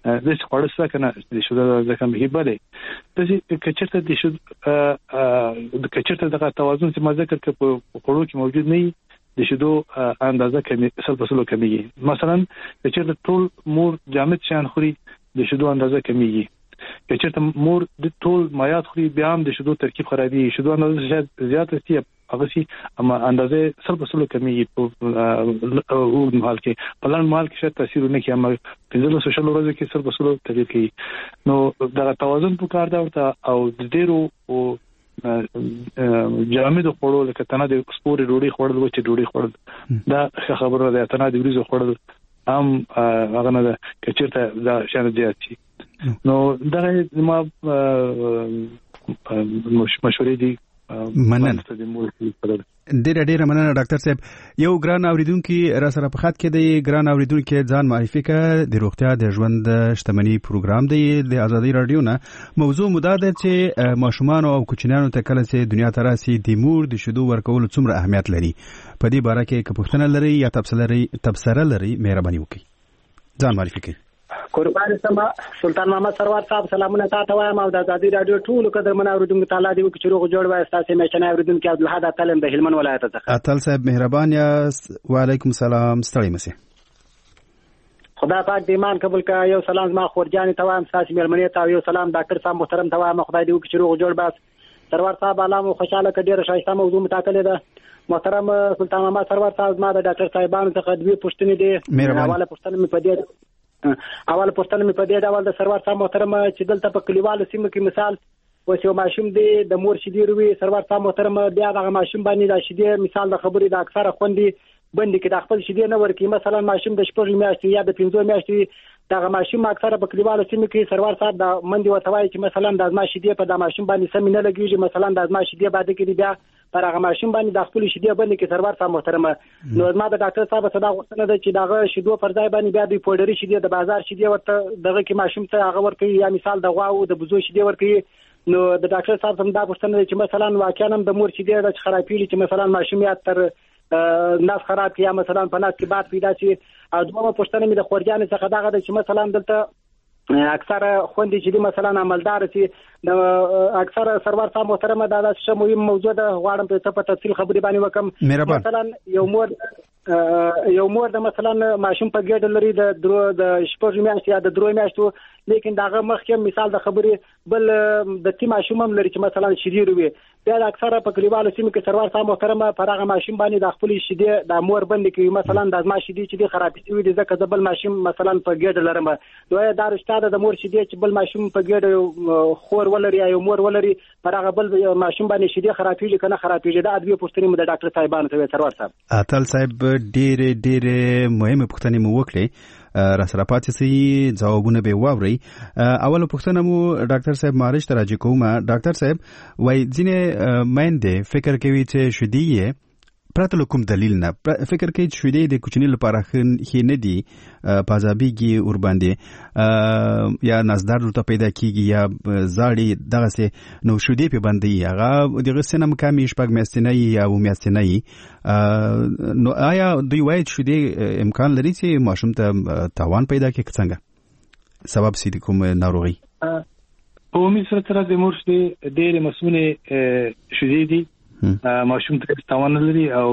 د خپل څه کنه د شوده د کمې بلې د کچرته د شود د کچرته د توازن چې ما ذکر کړ په خورو کې موجود نه د شودو اندازه کمی سل کمیږي. مثلا کچرته ټول مور جامد شان خوري د شودو اندازه کمیږي. کچرته مور د ټول مایات خوري بیا هم د شودو ترکیب خرابي. شودو اندازه زیاته شي هغه شي اما اندازه سل کمیږي په وګړو حال کې په لړ مال کې شته تاثیر نه کوي اما په سوشل ورځ کې سل تغیر کوي. نو دا توازن په کار دا او د ډیرو او جامد خوړو لکه تنه د سپوري ډوډۍ خوړل و چې ډوډۍ خوړل دا خبره ده. تنه د وریځو خوړل هم هغه نه ده کچرته دا شان زیات شي. نو دا ما مشورې دي مننه. ډېر مننه ډاکټر صاحب. یو ګران اوریدونکو را سره په خط کې دی. ګران اوریدونکو ځان معرفي کړه. د روغتیا د ژوند شتمنۍ پروګرام دی د آزادۍ رادیو نه. موضوع مو دا ده چې ماشومان او کوچنیانو ته کله چې دنیا ته راسي د مور د شیدو ورکول څومره اهمیت لري. په دې باره کې پوښتنه لري یا تبصره لري مهرباني وکړئ. ځان معرفي کړئ. قربان سما سلطان محمد سرور صاحب سلامونه تاسو وایم او د آزادۍ رادیو ټول قدرمن اوریدونکو تعالی دې وکړي چې روغ جوړ وای. تاسو میشنه اوریدونکو عبدالحد اتلم د هلمند ولایت څخه. اتل صاحب مهربان یاست. وعلیکم السلام. ستړي مشه. خدا پاک دې ایمان قبول کړه. یو سلام ما خورجان ته وایم تاسو مېلمنې ته. یو سلام ډاکټر صاحب محترم ته وایم خدای دې وکړي چې روغ جوړ بس. سرور صاحب علامه خوشاله کډیر شایسته موضوع متاکل ده. محترم سلطان محمد سرور صاحب ما د ډاکټر صاحبانو څخه دوی پوښتنې دي. حواله پوښتنه مې پدې ډول د سرور صاحب محترم چې دلته په کلیوالو سیمو کې مثال اوس یو ماشوم دی د مور شیدې روي. سرور صاحب محترم بیا دغه ماشوم باندې د شیدې مثال د خبرې د اکثره خوندې بندي کې د خپل شیدې نه ورکي. مثلا ماشوم د 4 میاشتې یا د 5 میاشتې دغه ماشوم اکثره په کلیوالو سیمو کې سرور صاحب د مندي وتوای چې مثلا د ازما شیدې په د ماشوم باندې سم نه لګیږي. مثلا د ازما شیدې باندې کې بیا پر هغه ماشوم باندې د خپل شیدې باندې کې سرور صاحب محترم نو ما د ډاکټر صاحب صدا غوښتنه ده چې دغه شیدو پر ځای باندې بیا د پوډري شیدې د بازار شیدې ورته دغه کې ماشوم ته هغه ورکي یا مثال د غوا او د بزو شیدې ورکي. نو د ډاکټر صاحب هم دا غوښتنه ده چې مثلا واقعا هم د مور شیدې د خرابېږي چې مثلا ماشوم یا تر ناس خراب یا مثلا په ناس کې باد پیدا شي. او دومره پوښتنه مې د خورجان څخه دغه ده چې مثلا دلته اکثره خوندې چې مثلا عملدار سي د اکثره سرور صاحب محترم دا څه مهم موضوع ده. غواړم په تفصیل خبرې باندې وکم. مثلا یو مور د مثلا ماشوم په ګډ لري د 4 میاشتې یا د 3 میاشتو لیکن داغه مخکې مثال د خبرې بل د تی ماشوم هم لري چې مثلا شیدې روي. بیا اکثره په کلیوالو سیمو کې سرور صاحب محترم پر هغه ماشوم باندې د خپل شیدې د مور باندې کوي. مثلا د ازما شیدې چې خراب شي دي ځکه د بل ماشوم مثلا په ګډ لرم دوی دا رښتا ده د مور شیدې چې بل ماشوم په ګډ خور ولري یا مور ولري پر هغه بل ماشوم باندې شیدې خرابېږي کنه خرابېږي. دا ادویه پوښتنې مو د ډاکټر صاحبانو ته سرور صاحب. اتل صاحب ډېر مهمه پوښتنې مو وکړې. را سره پاتې سي ځوابونه به واوري. اوله پوښتنه مو ډاکټر صاحب مارش تراجه کومه. ډاکټر صاحب وای ځینې مېنده فکر کوي چې شدي پرته کوم دلیل نه فکر کوي چې شدي د کوچنی لپاره خې نه دي پازابيږي ور باندې یا نزدار ورته پیدا کیږي یا زاړي دغه سه نو شدي په باندې هغه دغه سنم کمی شپږ میاشتې یا و میاشتې نو آیا دوی وایي چې شدي امکان لري چې ماشوم ته تاوان پیدا کوي څنګه سبب سي کوم ناروغي په عمومي سره د مور شدي ډېر مسؤلې شدي دي ماشوم ته تاوان لري او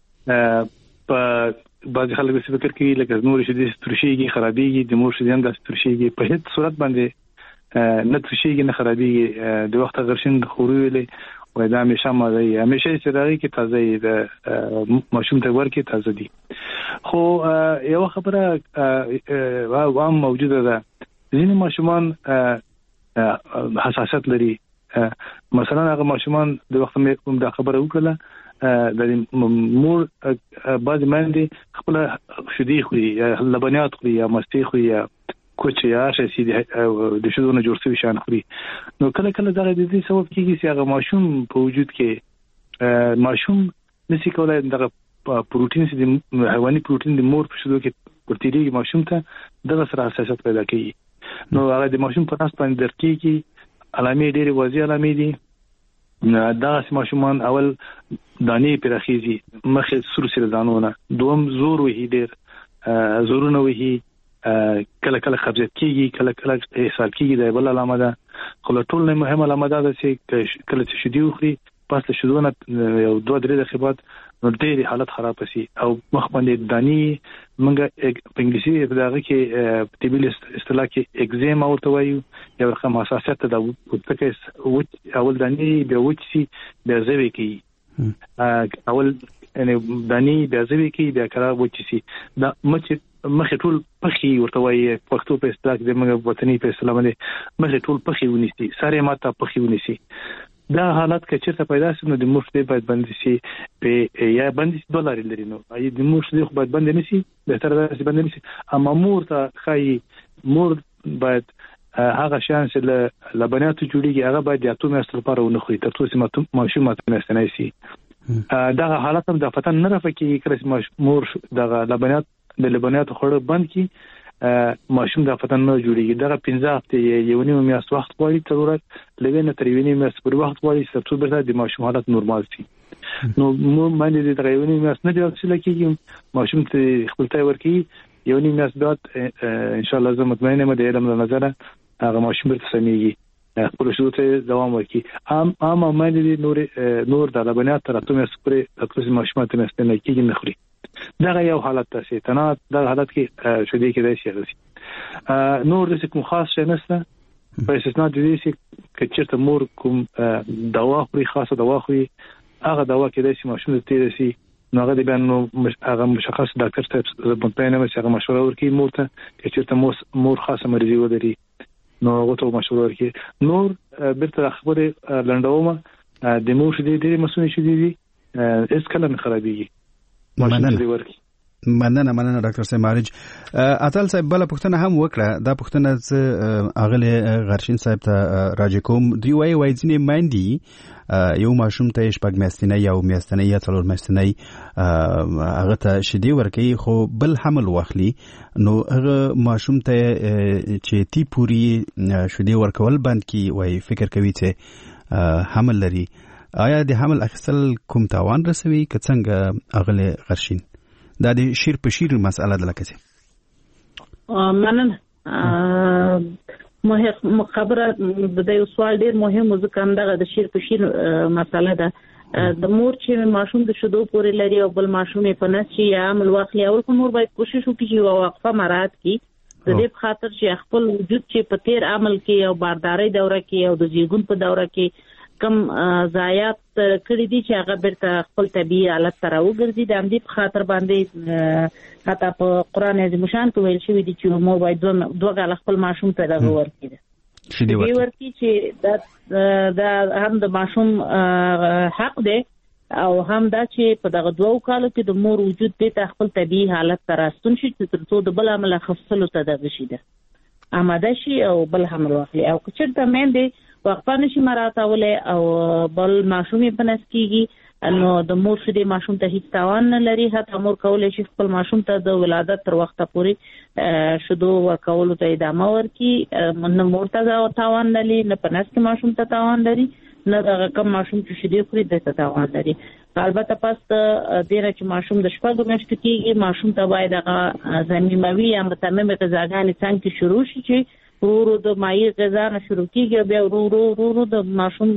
په بعض خلک څه فکر کوي لکه نور شدي ترشيږي خرابيږي د مور شدي هم د ترشيږي په هیڅ صورت باندې نه ترشيږي نه خرابيږي د وخت غرشن خوريلې وای دا همیشه مازه همیشه سره کې تازه د ماشوم ته ورکه تازه دي. خو یو خبره عام موجوده ده ځینې ماشومان حساسیت لري. مثلا هغه ماشومان د وخت مې کوم د خبره وکړه د مور بعض باندې خپل شدي خوري یا لبنیات خوري یا مستي خوري یا کوچ یا شي د شودونه جوړ شوی شان خوري. نو کله کله دا د دې سبب کیږي چې هغه ماشوم په وجود کې ماشوم نشي کولای دغه پروتین چې حیواني پروتین د مور په شودو کې ورتيږي ماشوم ته دغه سره حساسیت پیدا کوي. نو هغه د ماشوم په تاسو باندې درکېږي علامې ډېرې واضح علامې دي. دا ماشومان اول دانی پرخیزي مخه سر سره دانونه دوم زور وهي ډېر زورونه وهي کله کله قبضیت کیږي کله کله اسهال کیږي د بل علامه ده خو ټول نه مهمه علامه ده چې کله چې شیدې وخوري پس له شیدونه یو 2-3 دقیقې بعد نو ډېر حالت خراب شي او مخ باندې دانی منګه په انګلیسي په دغه کې طبي اصطلاح کې اگزیم او توایو یو رقم حساسیت ده پوتکه اول دانی بیا وچی بیا زوی کی اول یعنی دانی بیا زوی کی بیا کرا وچی دا مخ ټول پخي ورته وایي پښتو په اصطلاح کې موږ وطني په اصطلاح باندې مخ ټول پخي ونیسي ساره ماته پخي ونیسي دا حالت کې چې پیدا شي نو د مشته باید بند شي په یا بند $2 لري نو د مشته خو باید بند نشي به تر دا چې بند نشي اما مور ته خای مور باید هغه شان چې لبنیات جوړیږي هغه باید د اتو میاشتو لپاره ونه خوري تر څو چې ماشومات نه شي دا حالت هم د فتن نه رافکې کړي مور دغه لبنیات خوړ بند کی ماشوم د فتن نه جوړیږي دا 15 هفته یو نیم میاشت وخت غواړي ضرورت لګنه تر یو نیم میاشت پر وخت غواړي چې څو به د ماشوم حالت نورمال شي نو مو باندې د یو نیم میاشت نه جوړ شي لکه ماشوم ته خپلتای ورکی یو نیم میاشت بعد ان شاء الله زه مطمئنه مې د علم له نظره هغه ماشوم ته سميږي خپل شروع ته دوام ورکړي عام باندې نور د لبنیات تر اتو میاشت پورې تاسو ماشوم ته نستنه کېږي نه خوري دا یو حالت ته شي تنات دا حالت کې شدي کې دی شي نور د کوم خاص شي نشته په استثناء د دې چې کچرته مور کوم دوا خوري خاصه دوا خوري هغه دوا کې د شي ماشوم ته تیر شي نو هغه د بیان هغه مشخص ډاکټر ته په مې هغه مشوره ورکړي مور ته کچرته مور خاصه مریضي ولري نو هغه ته مشوره ورکړي نور بیرته خبره لنډومه د مور شدي د مسؤلیت شدي اس کله نه خرابيږي مننه ډاکټر صاحب مارج اتل صاحب بل پښتنه هم وکړه دا پښتنه اغله غرشین صاحب ته راځي کوم دی وای ځنی ماندي یو ماشوم ته شپږ میاشتنه یو میاشتنه یا څلور میاشتنه هغه ته شدي ورکی خو بل حمل واخلي نو هغه ماشوم ته چې تی پوری شدي ورکول بند کی وای فکر کوي چې حمل لري آیا د حمل اخیستل کوم تاوان رسوي که څنګه اغله غرشین دا د شیر په شیر مسأله ده لکه څه مننه خبره د یو سوال ډیر مهم ځکه همدغه د شیر په شیر مسأله ده د مور چې ماشوم د شیدو پورې لري او بل ماشوم په نس چې یا عمل واخلي او مور باید کوشش وکړي چې وقفه مراعات کړي د دې په خاطر چې خپل وجود چې په تیر عمل کې او بارداري دوره کې او د زیږون په دوره کې کم ضایعات کړی دي چې هغه بیرته خپل طبيعي حالت ته راوګرځي د همدې په خاطر باندې حتی په قران عظیم شان کې ویل شوی دي چې مور باید دوه غل خپل ماشوم ته دغه ورکړي شي ورکړي چې دا هم د ماشوم حق دی او هم دا چې په دغه دوه کالو کې د مور وجود ته خپل طبيعي حالت ته راستون شي تر څو د بل عمل خفصلو ته دغه شي ده آماده شي او بل حمل واخلي او که چېرته مېندې وقفه نشي مراتولې او بل ماشومې په نس کېږي نو د مور شیدې ماشوم ته هیڅ تاوان نه لري حتی مور کولی شي خپل ماشوم ته د ولادت تر وخته پورې شیدو ورکولو ته ادامه ورکړي نه مور ته تاوان نه لري نه په نس کې ماشوم ته تاوان لري نه دغه کم ماشوم چې شیدې خوري دته تاوان لري البته پس د دې چې ماشوم د شپږو میاشتو کېږي ماشوم ته باید هغه ضمیموي یا متممې غذاګانې څنګه شروع شي چې ورو د مایع غذا نه شروع کیږي بیا ورو د ماشوم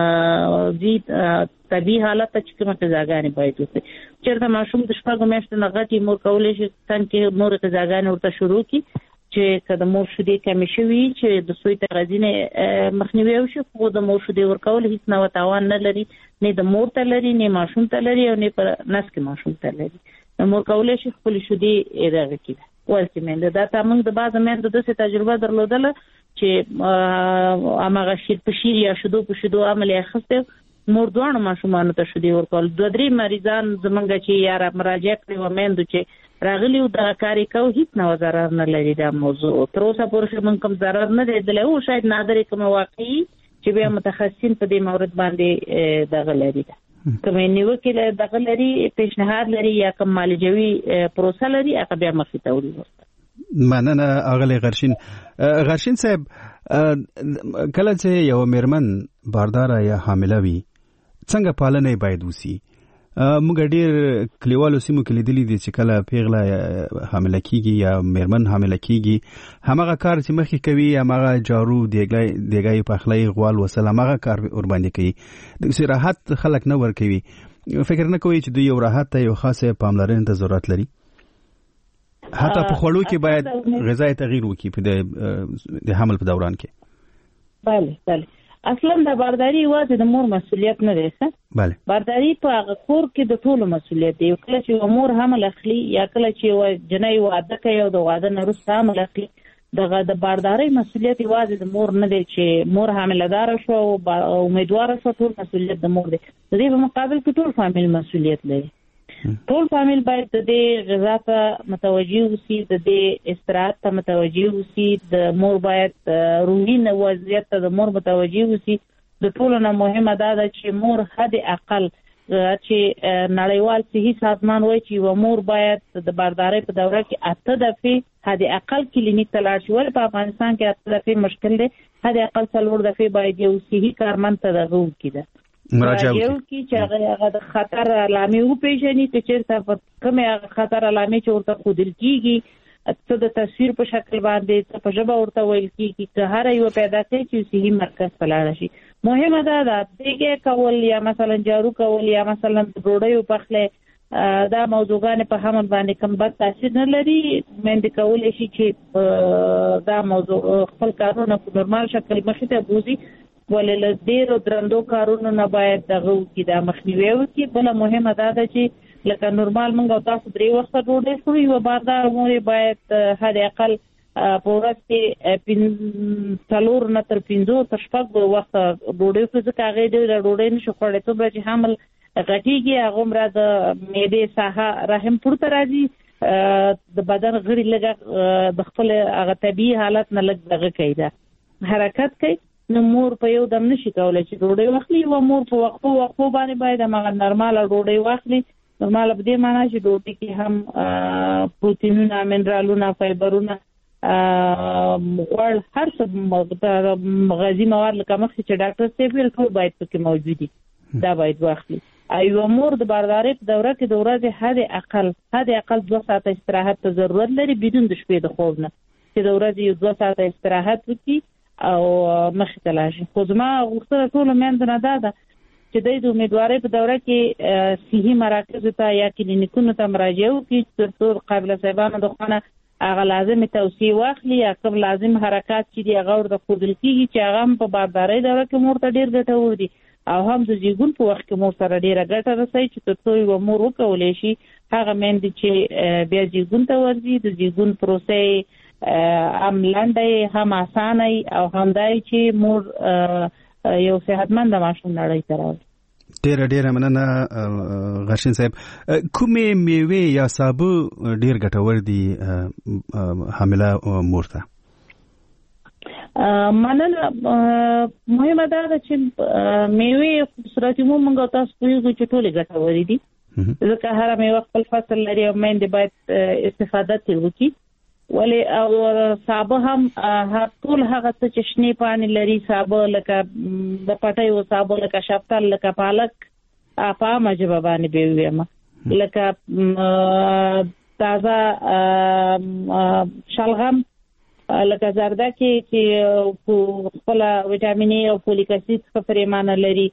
دې طبيعي حالت ته چې کومه غذاګانې باید وي چېرته ماشوم د شپږو میاشتو نه غټي مور کولی شي څنګه نور غذاګانې ورته شروع کړي چې کله مور شیدې کمې شوي چې د سوی تغذیه مخنیوي وشي خو د مور شیدې ورکول هیڅ نه تاوان نه لري نه د مور ته لري نه ماشوم ته لري او نه پر نس کې ماشوم ته لري مور کولی شي خپل شیدې اداره کړي ورته مند دا تاسو د باز مند د څه تجربه درلودله چې امغه شیر په شیر یا شیدو په شیدو عمل اخسته مور دوه ماشومان ته شیدې ورکول دوه درې مریضان زمونږ چې یار مراجعه کړي و مند چې راغلی او د کاری کو هیڅ نه ضرر نه لري دا موضوع تر اوسه پورې مونږ کوم ضرر نه دی او شاید نادر کوم واقعي چې به متخصصین په دې مورد باندې دغه لري کومې نیوکې دغه لري پیشنهاد لري یا کوم معالجوي پروسه لري هغه بیا مخې ته وړي مننه اغلی غرشین صاحب کله چې یو میرمن باردار یا حامله وي څنګه پالنه باید وسی موږ ډیر کلیوالو سیمو کې لیدلي دي چې کله پیغله حامله کیږي یا میرمن حامله کیږي همغه کار چې مخکې کوي همغه جارو دیګای پخلی غوال وسل همغه کار ور باندې کوي د راحت خلک نه ور کوي فکر نه کوي چې دوی یو راحت ته یو خاصه پاملرنې ته ضرورت لري حتی په خوړو کې باید غذای تغییر وکړي په د حمل په دوران کې بله اصلا د بارداری یوازې د مور مسؤلیت نه دی ښه بله بارداری په هغه کور کې د ټولو مسؤلیت دی کله چې مور حمل اخلي یا کله چې جنۍ واده کوي او د واده نه وروسته حمل اخلي دغه د بارداری مسؤلیت یوازې د مور نه دی چې مور حامله‌دار شو او امیدواره شو ټول مسؤلیت د مور دی د دې په مقابل کې ټول فامیل مسؤلیت لري ټول فامیل باید د دې غذا ته متوجه اوسي د دې استراحت ته متوجه اوسي د مور باید روحي وضعیت ته د مور متوجه اوسي د ټولو نه مهمه دا ده چې مور حد اقل چې نړیوال صحي سازمان وایي چې مور باید د باردارۍ په دوره کې 8 دفعې حد اقل کلینیک ته لاړ شي ولې په افغانستان کې 8 دفعې مشکل دی حد اقل 4 دفعې باید یو صحي کارمند ته دغه وکړي مراجعه وکړي چې هغه د خطر علامې وپېژني چې چېرته کومې خطر علامې چې ورته ښودل کېږي څه د تصویر په شکل باندې څه په ژبه ورته ویل کېږي که هر یو پیدا کوي چې صحي مرکز ته لاړه شي مهمه دا ده دیګې کول یا مثلا جارو کول یا مثلا ډوډۍ پخلی دا موضوعګانې په حمل باندې کوم بد تاثیر نه لري میندې کولی شي چې دا موضوع خپل کارونه په نورمال شکل مخې ته بوځي ولې له ډېرو درندو کارونو نه باید دغه وکړي دا مخنیوی وکړي بله مهمه دا ده چې لکه نورمال موږ او تاسو 3 وخته ډوډۍ خورو یوه باردار مور باید حد اقل په ورځ کې 4 نه تر 5 تر 6 وخته ډوډۍ خوري ځکه هغې ډېره ډوډۍ نشي خوړلی څومره چې حمل غټېږي هغومره د معدې ساحه رحم پورته راځي د بدن غړي لږه د خپل هغه طبیعي حالت نه لږ دغه کوي دا حرکت کوي نو مور په یو دم نشي کولای چې ډوډۍ واخلي او مور په وقفو باندې باید هغه نورماله ډوډۍ واخلي نورماله په دې معنی چې ډوډۍ کې هم پروتینونه منرالونه فایبرونه ور هر څه غذایی مواد لکه مخکې چې ډاکټر صاحب ویل ټول باید پکې موجود دي دا باید واخلي ایو مور د باردارۍ په دوره کې د ورځې حد اقل 2 ساعته استراحت ته ضرورت لري بدون د شپې د خوب نه چې د ورځې 2 ساعته استراحت وکړي او مخې ته لاړ شي خو زما غوښتنه ټولو میندو نه دا ده چې دوی د امیدوارۍ په دوره کې صحي مراکزو ته یا کلینیکونو ته مراجعه وکړي تر څو قابله صاحبانو د خوا نه هغه لازمې توصیې واخلي یا کوم لازم حرکات چې دي هغه ورته ښودل کېږي چې هغه هم په باردارۍ دوره کې مور ته ډېر ګټور دي او هم د زیږون په وخت کې مور سره ډېره ګټه رسوي چې تر څو یوه مور وکولی شي هغه میندې چې بیا زیږون ته ورځي د زیږون پروسه هم لنډه هم اسانه او هم دای چې مور یو صحتمند ماشوم نړۍ ته راوړي ډېره مننه غرشین صاحب کومې میوې یا سابه ډېر ګټور دي حامله مور ته مننه مهمه دا ده چې میوې صورت عموم موږ تاسو پوهیږو چې ټولې ګټورې دي ځکه هره میوه خپل فصل لري او میندې باید استفاده ترې وکړي ولې او سابه هم ټول هغه څه چې شنې پاڼې لري سابه لکه د پټیو سابه لکه شفتل لکه پالک په عامه ژبه باندې به ووایم لکه تازه شلغم لکه زردکي چې خپل ویټامین ای او فولیک اسید څخه پرېمانه لري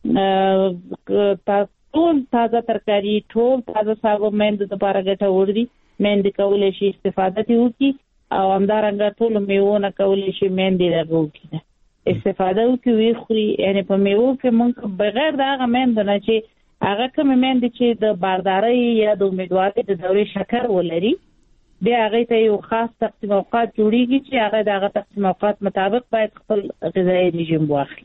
ټول تازه ترکاري ټول تازه سابه میندو لپاره ګټور دي میندې کولی شي استفاده ترې وکړي او همدارنګه ټولو میوو نه کولی شي میندې دغه وکړي استفاده وکړي ویې خوري یعنې په میوو کې موږ بغیر د هغه میندو نه چې هغه کومې میندې چې د باردارۍ یا د امیدوارۍ د دورې شکر ولري بیا هغې ته یو خاص تقسیم اوقات جوړېږي چې هغه د هغه تقسیم اوقات مطابق باید خپل غذایي رژیم واخلي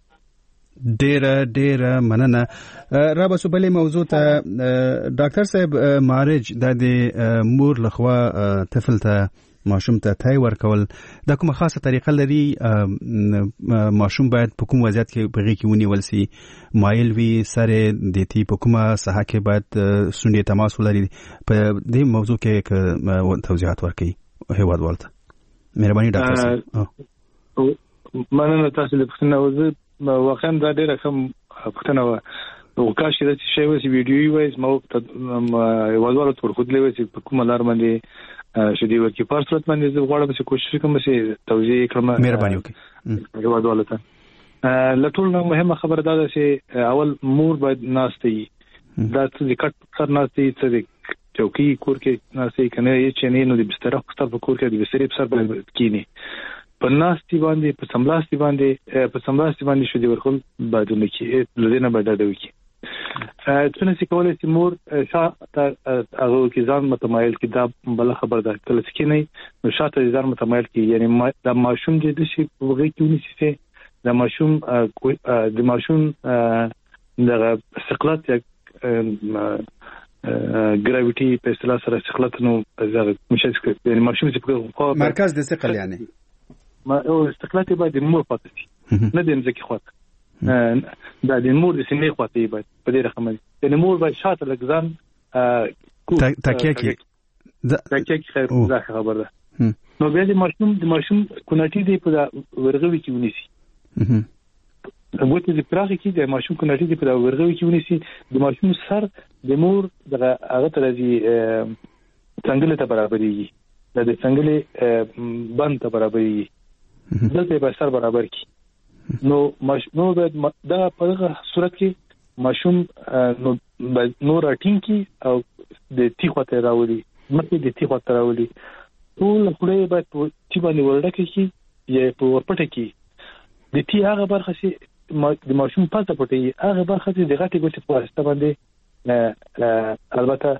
ډیره مننه را بسو بلې موضوع ته ډاکټر صاحب مارج د مور لخوا طفل ته ماشوم ته تای ورکول دا کومه خاصه طریقه لري ماشوم باید په کوم وضعیت کې په غېږ کې ونیول سي مایل وي سره د تی په کومه ساحه کې باید سونډې تماس ولري په دې موضوع کې توضیحات ورکړي هیواد والته مهرباني ډاکټر صاحب مننه تاسو د پښتنو واقعا دا ډیره کوم پښتنه او کاش چې شی وسی ویډیو وایي ما وځوالو تر خو دلې وسی په کومه لار باندې شدي ورکی په صورت باندې زه غواړم چې کوشش کوم چې توضیح کړم. مهرباني وکړئ. وځوالو ته لټول مهمه خبره ده چې اول مور باید ناشته وي. دا چې کټ سر ناشته وي چې چوکي کور کې ناشته کنه یې چې نه نو د بستر خو ستاسو کور کې د بستر په سر باندې کینی په ناشتي باندې په سملاستی باندې شو دی ورکول باندې کې لدینه بداده وکي. څنګه چې کولای شي مور شاته هغه کې ځان متمایل کې دا بل خبر ده کله چې نه نو شاته ځان متمایل کې یعنی دا ماشوم دې د شي وګړي کې ونیسي دا ماشوم د استقلال یا ګراویټي په اصطلاح سره استقلال نو زغ مشه یعنی ماشوم چې په مرکز د ثقل یعنی ما او استقلال باید مور پاتې نه دیم ځکه خواته دا د مور د سینې خواته باید په دې رقم یعنی مور باید شاته لګزان تکیه کې خیر دا خبر ده. نو بیا د ماشوم کوناټي دی په ورغوي کې ونیسي وګورئ چې پراخه کې د ماشوم کوناټي دی په ورغوي کې ونیسي د ماشوم سر د مور دغه هغه تر دي څنګه ته برابرېږي د څنګه بند ته برابرېږي دلته به سر برابر کی نو دا په دغه صورت کې ماشوم نو راټینګ کی او د تیخوته راولي مکه د تیخوته راولي ټول خلې به چې باندې ورډکه کی یا په ورپټه کی د تی هغه برخه چې د ماشوم پاتې پټي هغه برخه چې د غټي ګټي په واسطه باندې البته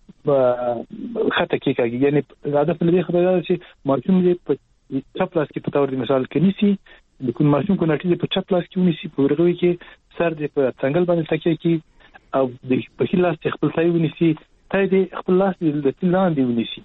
خطه کې کوي یعنی زیاده په دې خبره ده چې ماشوم دې په چپ لاس کې په تور دی مثال کې نيسي د کوم ماشوم کو نټي په چپ لاس کې ونيسي په ورغوي کې سر دې په څنګه باندې تکي کې او د په خپل لاس خپل ځای ونيسي ته دې خپل لاس دې د لاندې ونيسي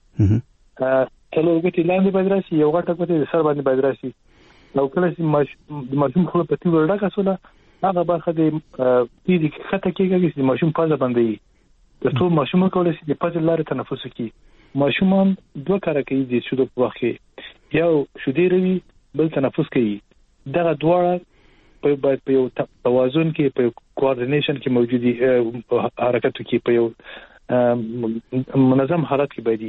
کله وګورئ لاندې باندې راشي یو غټه کوته سر باندې باندې راشي نو کله چې ماشوم خپل په تور ورډکه سره هغه برخه دې دې خطه کېږي چې ماشوم پازه باندې د ټول ماشوم کولای شي د پازه لارې تنفس وکړي. ماشومان دوه کار کوي د شودو په وخت کې یو شودې روي بل تنفس کوي دا دواړه په یو توازن کې په کوارډینیشن کې موجودي حرکت کې په یو منظم حالت کې باندې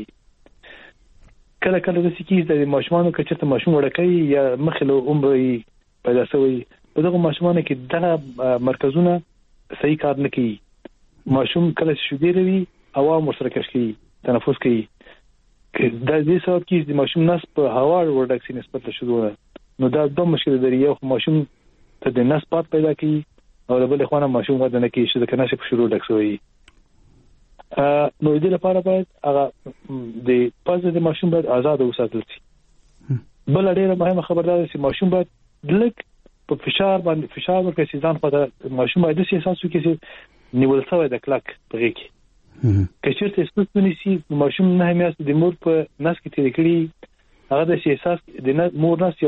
کله کله د سکیز د ماشومانو کچته ماشوم وړکې یا مخلو عمرې پیدا شوی په دغه ماشومانو کې دغه مرکزونه صحیح کار نه کوي. ماشوم کله شودې روي هوا مشترک کوي تنفس کوي دا دې سبب کې د ماشوم نس په هوا ورډکسي نسبت له شودونه نو دا دوه مشکل لري یو ماشوم ته د نس پات پیدا کوي او بل خوانه ماشوم غوډه نه کوي چې د کناشه په شروع ډکسوي نو دې لپاره باید هغه د پازه د ماشوم باید آزاد وساتل شي. بل ډیره مهمه خبره ده چې ماشوم باید لږ په فشار ورکړي چې ځان خدای ماشوم باید د احساس وکړي چې نیول شوی د کلک پرې کې کچېرته سپورت ونیسي ماشوم نه همیاست د مور په نس کې تیر کړي هغه د احساس د مور نس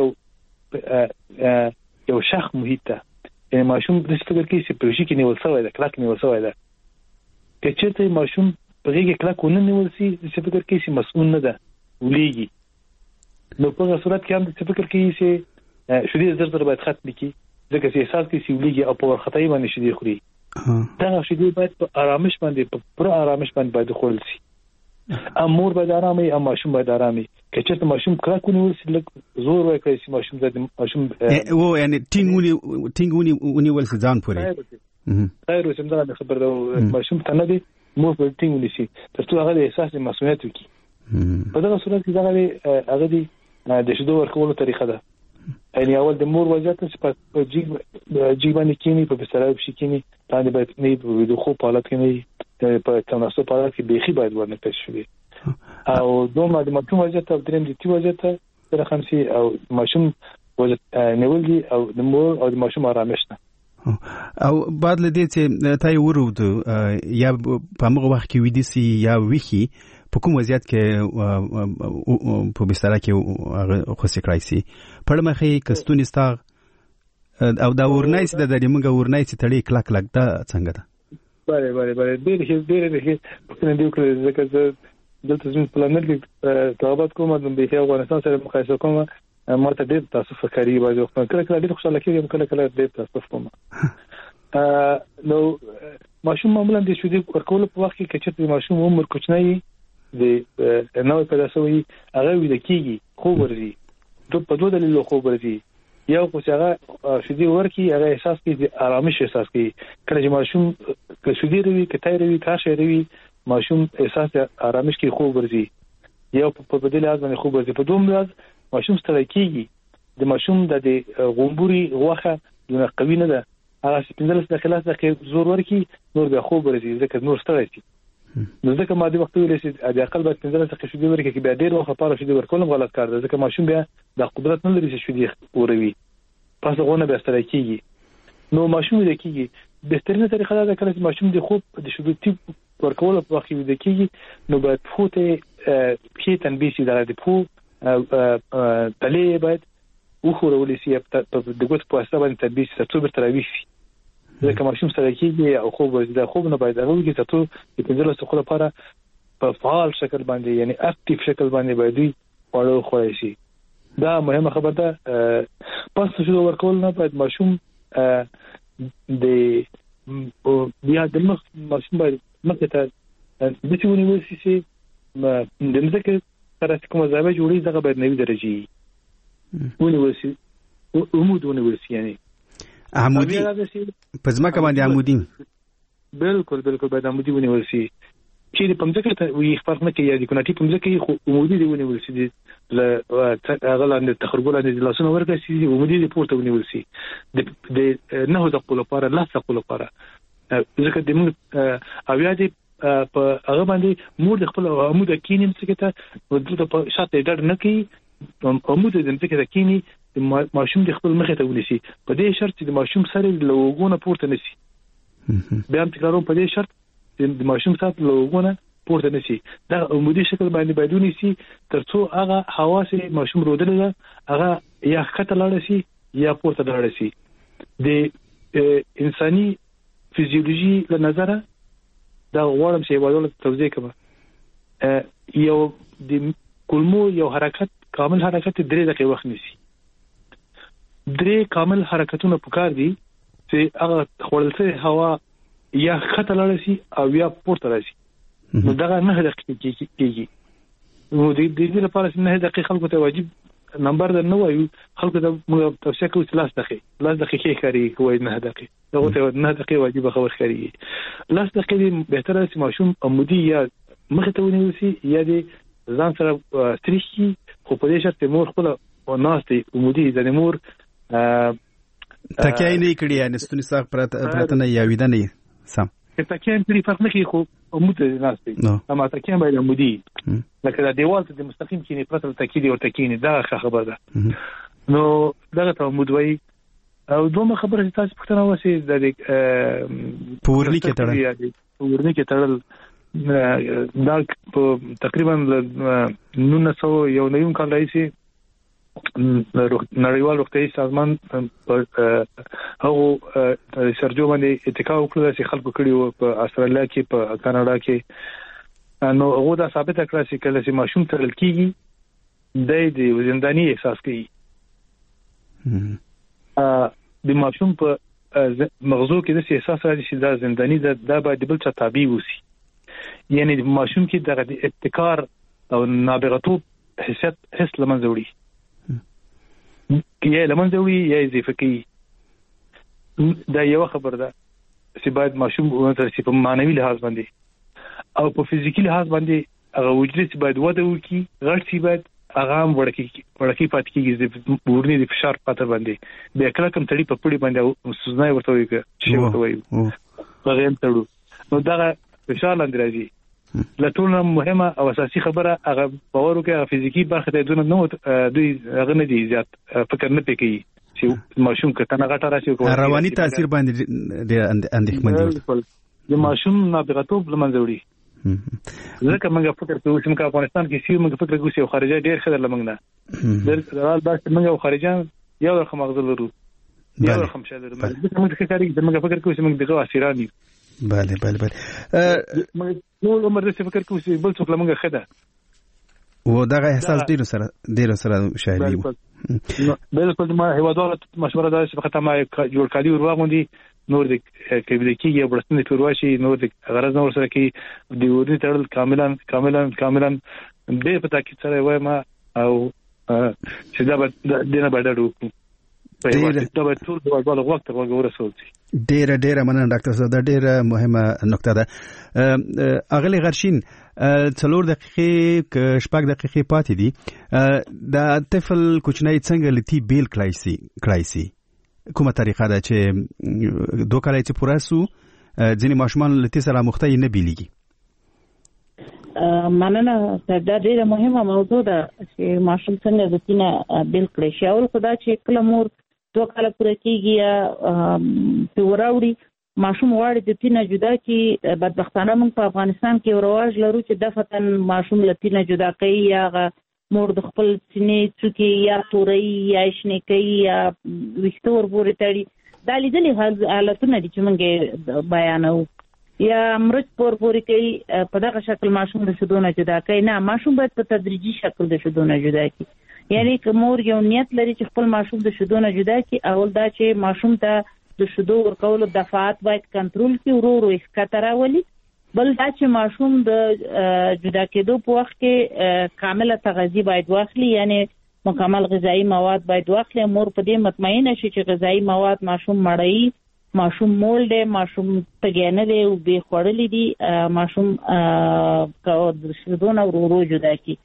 یو شخ محیط ته یعنی ماشوم د فکر کې چې پرې کې نیول شوی د کلک نیول شوی ده کچېرته ماشوم پرې کې کلک ونه نیول شي د فکر کې چې مسؤل نه ده ولېږي نو په صورت کې هم د فکر کې چې شدید زر باید ختم کی ځکه چې احساس کې چې ولېږي او په ورختای باندې شدید خوري دا شدید باید په آرامش باندې په پر آرامش باندې باید خورل شي امور باید آرامي او ماشوم باید آرامي کچېرته ماشوم کراکونه ورسې لږ زور ورکړي چې ماشوم او یعنی ټینګونی ول ځان پورې خیر وسم دا خبر ده ماشوم ته نه دي مور په ټینګونی شي ترڅو هغه احساس د مسؤلیت وکړي په دغه صورت کې هغه دي د شدو ورکولو طریقه ده یعنی اول د مور وضعیت چې په جیب باندې کینی په بستر کې کینی باندې باید نه د خو په حالت کې نه په تناسب په حالت کې بيخي باید ورنه پېښ شي او دوه د ماشوم وضعیت او دریم د تی وضعیت سره خمسي او ماشوم وضعیت نیول دي او د مور او د ماشوم آرامش نه او بعد له دې چې تای ورود یا په موږ وخت کې وې دي سي یا ویخي په کوم وضعیت کې په بستر کې خو سکرای سي پړمخې کستونی ستا او دا ورنایس د موږ ورنایس تړي کلک دا څنګه ده بله ډېر په دې کې ځکه دلته زموږ پلانر کې توابت کوم د افغانستان سره مقایسه کوم ما ته ډېر تاسو فکرې وایي کله ډېر خوشاله کېږم کله ډېر تاسو کوم نو ماشوم معمولا د شودي ورکول په وخت کې چې ماشوم عمر کوچنی د نوې پیدا شوی هغه ویل کېږي خو ورزي په دوه دلیلو خو ورزي یو خو هغه شودي ورکی هغه احساس کوي آرامش احساس کوي کله چې ماشوم که شودي روي کته روي کاشه روي ماشوم احساس آرامش کوي خو ورزي یو په بدیل ازمنه خو ورزي په دوم لاز ماشوم ستړی کېږي د ماشوم د غومبوري غوخه د قوی نه ده هغه سپینځل د خلاص د زور ورکی نور به خو ورزي ځکه نور ستړی شي نو ځکه ما دی وخت ویل چې د عقل بعد پنځه څخه شودي ورکه کې به ډیر وخت لپاره شودي ورکول غلط کار ده ځکه ماشوم بیا د قدرت نه لري چې شودي وروي پس غونه به ستړی کېږي نو ماشوم د کېږي بهترینه طریقه ده کله چې ماشوم د خوب د شودي ټیپ ورکول په وخت کې د کېږي نو باید فوته کې تنبیه شي د پو تلې باید وخورولې شي په دغه په اساس باندې تنبیه شي تر څو تراوي شي ځکه ماشوم سره کېږي او خوب د خوب نه باید هغه کې تاسو د پنځله څخه لپاره په فعال شکل باندې یعنی اکټیو شکل باندې باید وړو خوړی شي دا مهمه خبره ده پس چې ورکول نه باید ماشوم د بیا د ماشوم باید مکه ته د چې ونیول شي د مزکه سره کوم ځای جوړي دغه باید نوي درجه ونیول شي عمود ونیول شي یعنی عمودي په ځمکه باندې عمودي بالکل باید عمودي ونیول شي چې په ځمکه ته وي فرق نه کوي د کوناټي په ځمکه خو عمودي ونیول شي د غلان د تخرګول د لاسونو ورګه شي عمودي د پورته ونیول شي د نه د خپل لپاره لا خپل لپاره ځکه د موږ اویا دي په هغه باندې مور د خپل عمود کینې څخه ته د شاته ډډ نه کوي عمود د ځمکه ته کینی ماشوم د خپل مخه ته ونیسي په دې شرط چې د ماشوم سره لوګونه پورته نشي بیا هم تکراروم په دې شرط چې د ماشوم سره لوګونه پورته نشي دا عمودي شکل باندې باید ونیسي ترڅو هغه حواس ماشوم رودل هغه یا خطر لاړ شي یا پورته لاړ شي د انساني فزیولوژي له نظره دا غواړم چې یو ډول توضیح کړم یو د کولمو یو حرکت کامل حرکت 3 دقیقې وخت نیسي 3 کامل حرکتونه پکار دي چې هغه خپلته هوا یا خطر لاړ شي او یا پورته راشي نو دا نه دقیقې کېږي نو د دې لپاره چې 9 دقیقې خلکو ته واجب نمبر در نه وایو خلکو ته موږ توصیه کوو چې 10 دقیقې کاری کوي 9 دقیقې دغه ته 9 دقیقې واجب خبر کاری 10 دقیقې بهتره چې ماشوم عمودي یا مخ ته ونیول شي یا د ځان سره ستریشي خو په دې شرط مور خپل وناستي عمودي د مور تکای نه کړی یعنی ستونی ساق پرته نه یا ویده نه سم تکای نه فرق نه کوي خو عمود ناستي اما تکای باید عمودي لکه د دیوال ته د مستقیم کې پرته تکای دی او تکای نه دا خبره ده نو دغه ته عمود وای او دومره خبره چې تاسو پښتنه وسی د پورنی کې تړل دا تقریبا 1900 یو نیم کال راځي نړیوال روغتیايي سازمان هغه سرجو باندې اتکا وکړه چې خلکو کړي په استرالیا کې په کاناډا کې نو هغه دا ثابت کړه چې کله چې ماشوم تړل کیږي د زنداني احساس کوي د ماشوم په مغزو کې د احساس راځي چې دا زنداني دا باید بل څه تابع وسی یعنی د ماشوم کې د ابتکار او نابغتوب حس لمنځه وړي یا لمنځه وړي یا اضافه کوي دا یو خبر ده چې باید ماشوم ورته په معنوي لحاظ باندې او په فزیکي لحاظ باندې هغه وجود چې باید وده وکړي غړ چې باید هغه وړکی پات کیږي د ورني د فشار پاتې باندې د کله کوم تړي په پړي باندې سوزنای ورته وي چې ورته وي په غیم تړو نو دا فشار لاندې راځي لټونه مهمه او اساسي خبره هغه باور وکړي فزیکی برخه ته دونه نو دوی هغه نه دي زیات فکر نه پکې چې ماشوم کته غټه راشي رواني تاثیر باندې د اندېښمن دي د ماشوم نابغتوب لمنځه وړي ځکه موږ فکر کوو چې موږ افغانستان کې سیو موږ فکر کوو چې خارجه ډېر خدای لمنګ نه درال باندې موږ خارجان یو رقم مغزل ورو یو رقم شاله موږ فکر کوو چې موږ دغه اسیرانی بله نو عمر دې فکر کوي چې بل څوک لمنګه خده و دغه احساس ډیر سره شاهدي بالکل ما هیوادوالو مشوره ده چې فقط ما جوړ کړی ورواغوندي نور د کېبل کېږي برسنه پیرواشي نور د غرض نور سره کې د ورني تړل کاملا به پتا کې سره وای ما او چې دا دنه باندې وکړو ډیره مننه ډاکټر صاحب دا ډیره مهمه نقطه ده اغلی غرشین 4 دقیقې شپږ دقیقې پاتې دي دا طفل کوچنی څنګه لتی بیل کلایسي کومه طریقه ده چې 2 کال چې پوره سو ځینې ماشومان لتی سره مختلف نه بیليږي مننه دا ډیره مهمه موضوع ده چې ماشوم څنګه د تینه بیل کړي شي اول خدا چې کله مور 2 کال پوره کېږي یا پیوراوړي ماشوم غواړي د تینه جدا کی بدبختانه موږ په افغانستان کې رواج لرو چې دفتن ماشوم لتینه جدا کوي یا مور د خپل سینې څوکي یا توري یا شنیکي یا وښتور پورې تړي دا لیدلې حالتونه دي چې موږ بیانو یا مرچ پورې کوي په دغه شکل ماشوم د شدونه جدا کوي نه ماشوم باید په تدریجي شکل د شدونه جدا کوي یعنی که مور یو نیت لري چې خپل ماشوم د شدونه جدا کوي اول دا چې ماشوم ته د شدو ورکولو دفعات باید کنټرول کړي ورو اسکتره ولي بل دا چې ماشوم د جدا کېدو په وخت کې کامله تغذیه باید واخلي یعنی مکمل غذایی مواد باید واخلي مور په دې مطمئنه شي چې غذایی مواد ماشوم مړی ماشوم مول دی ماشوم تګینه دی او به خورلې دي ماشوم د شدونه ورو جدا کوي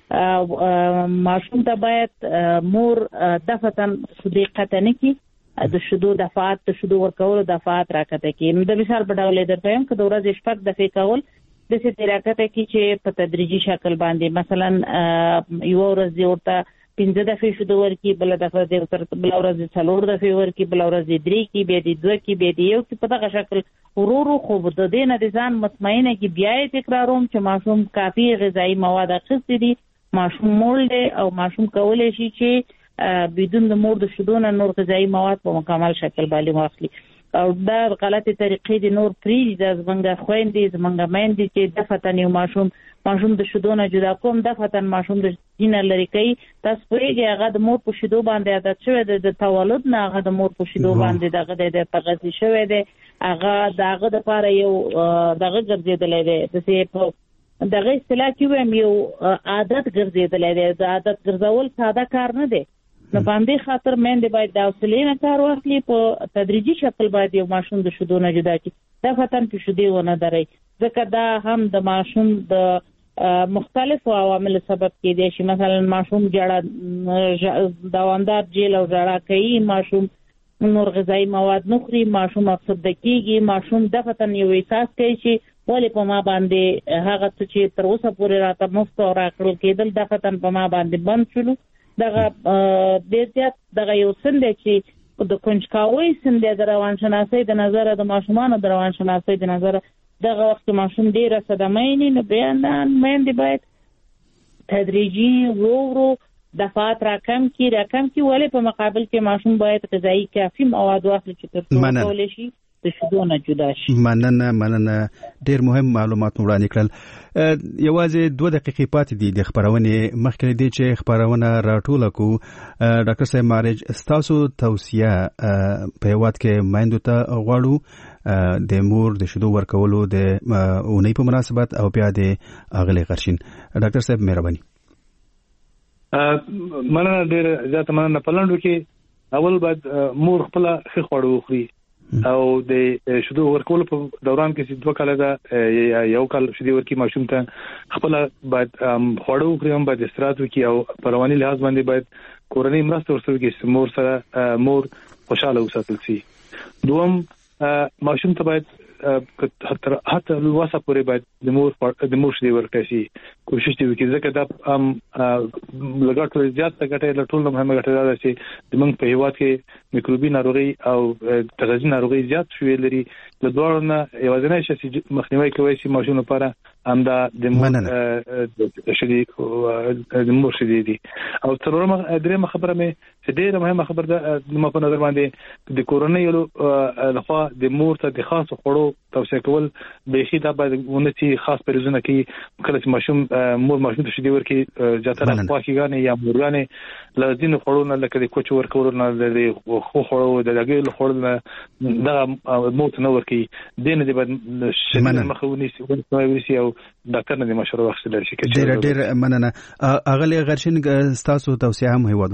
ماشوم ته باید مور دفتن صدیقه نه کی د شدو دفعات د شدو ورکولو دفعات راکته کی د مثال په ډول درته هم که د ورځې شپږ دفعې کول د څه راکته کی چې په تدریجي شکل باندې مثلا یو ورځ دی ورته 15 دفعې شدو ورکی بل دفعه دی ورته بل ورځ 4 دفعې ورکی بل ورځ 3 کی به دی 2 کی به دی یو کی په دغه شکل ورو خو د دې نه د ځان مطمئنه کی بیا تکراروم چې ماشوم کافي غذایی مواد اخیستي دي ماشوم مول دی او ماشوم کولای شي چې بدون د مور د شدونه نور غذایی مواد په مکمل شکل باندې واخلي او دا غلطه طریقې دي نور پری د زمنګ خويندې زمنګ مېندې چې د فتن یو ماشوم د شدونه جدا کوم د فتن ماشوم د دینه لري کوي تاسو پرېږه هغه د مور په شدو باندې عادت شوی د تولد نه هغه د مور په شدو باندې دغه د تغذیه شوی دی هغه دغه د لپاره یو دغه ګرځیدل دی د څه دغه اصطلاح کې یو عادت ګرځیدل دی د عادت ګرځول ساده کار نه دی نو باندې خاطر مېندې باید د حوصلې نه کار واخلي په تدریجي شکل باید یو ماشوم د شدونه جدا کړي دا فتن په شدي ونه دري ځکه دا هم د ماشوم د مختلفو عوامل سبب کېدای شي مثلا ماشوم جړه دوامدار جیل او جړه کوي ماشوم نور غذایی مواد نخوري ماشوم افسرده کېږي ماشوم د فتن یو احساس کوي چې ولې په ما باندې هغه چې تر اوسه پورې راته مفت او راکړل کېدل د فتن په ما باندې بند شول دغه د زیات دغه یو سند چې د کنجکاوي سند د روانشناسي د نظر د ماشومان د روانشناسي د نظر دغه وخت ماشوم ډیره صدمه نه بیان مېندې باید تدریجي ورو دفعات راکم کی ولې په مقابل کې ماشوم باید غذایی کافي مواد واخلي چې تر ټولو شي د شدونه جدا شي مننه ډیر مهم معلومات وړاندې کړل یوازې 2 دقیقې پاتې دي د خبرونه مخکې دي چې خبرونه راټول کو ډاکټر صاحب مارج تاسو توصیه په هیواد کې مایندو ته غواړو د مور د شدو ورکولو د اونۍ په مناسبت او بیا د اغلی غرشین ډاکټر صاحب مهرباني مننه ډیر زیات مننه پلانډو کې اول باید مور خپل ښه خواړه وخوري او د شدو ورکول په دوران کې 2 کال دا یو کال شدي ورکی ماشوم ته خپل باید خواړه وخوري هم باید استراحت وکړي او په رواني لحاظ باندې باید کورنۍ مرسته ورسره وکړي مور سره مور خوشاله وساتل شي دوم ماشوم ته باید حتی الواسه پورې باید د مور شدي ورکړي شي کوشش دی وکړي ځکه دا لګټ زیات ګټه له ټول مهمه ګټه ده چې د موږ په هیواد کې میکروبي ناروغي او تغذیه ناروغي زیات شوې لري د دوړو نه یوازینی شي چې مخنیوي کوي چې ماشوم لپاره همدا د مور شدي دي او څلورمه درېمه خبره مې چې ډېره مهمه خبره ده د په نظر باندې د کورنۍ لخوا د مور ته د خاص خوړو توصیه کول به شي دا باید ونتي خاص پریزونه کې کله چې ماشوم مور ماشوم ته شیدې ورکړي جاتره خواخیګانې یا مورګانې لازم خورونه لکه د کوچ ورکول نه د خو خورو د لګي خورل نه دا موت نه ورکړي دینه د شمن مخونی سي او ډاکټر نه مشوره واخیستل شي. ډېر مننه. اغلی غرشین تاسو توصیه هم هیواد